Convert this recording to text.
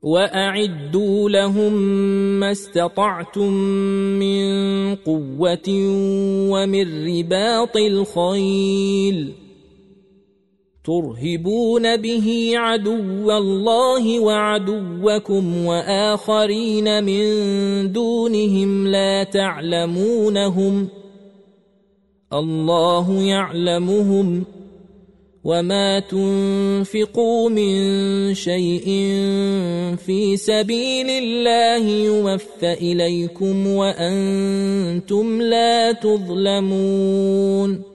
وأعدوا لهم ما استطعتم من قوة ومن رباط الخيل ترهبون به عدو الله وعدوكم وآخرين من دونهم لا تعلمونهم الله يعلمهم وما تنفقوا من شيء في سبيل الله يوفى إليكم وأنتم لا تظلمون